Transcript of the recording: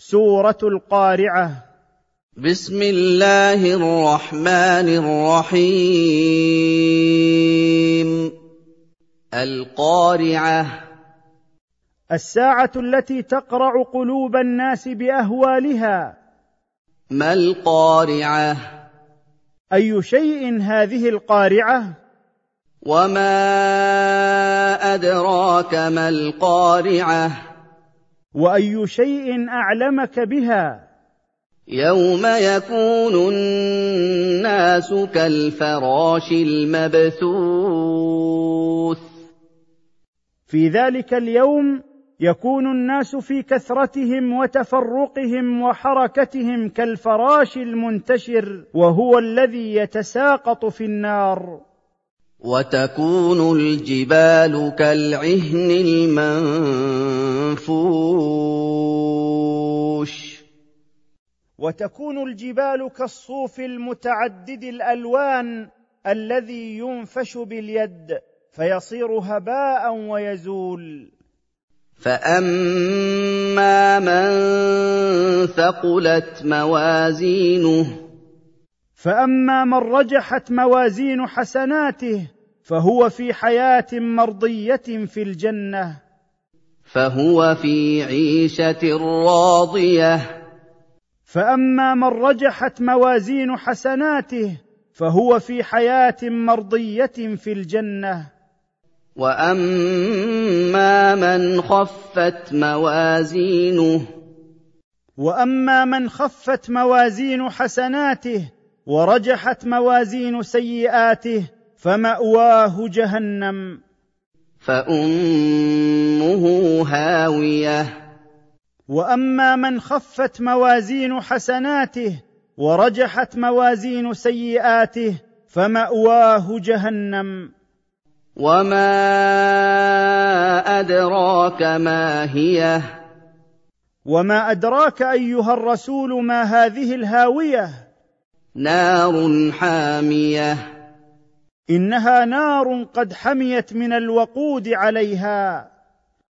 سورة القارعة. بسم الله الرحمن الرحيم. القارعة. الساعة التي تقرع قلوب الناس بأهوالها. ما القارعة؟ أي شيء هذه القارعة؟ وما أدراك ما القارعة؟ وأي شيء أعلمك بها؟ يوم يكون الناس كالفراش المبثوث. في ذلك اليوم يكون الناس في كثرتهم وتفرقهم وحركتهم كالفراش المنتشر، وهو الذي يتساقط في النار. وتكون الجبال كالعهن المنفوش. وتكون الجبال كالصوف المتعدد الألوان الذي ينفش باليد فيصير هباء ويزول. فأما من ثقلت موازينه. فأما من رجحت موازين حسناته فهو في حياة مرضية في الجنة. فهو في عيشة راضية. فأما من رجحت موازين حسناته فهو في حياة مرضية في الجنة. وأما من خفت موازينه. وأما من خفت موازين حسناته ورجحت موازين سيئاته فمأواه جهنم. فأمه هاوية. وأما من خفت موازين حسناته ورجحت موازين سيئاته فمأواه جهنم. وما أدراك ما هي؟ وما أدراك أيها الرسول ما هذه الهاوية؟ نار حامية. إنها نار قد حميت من الوقود عليها.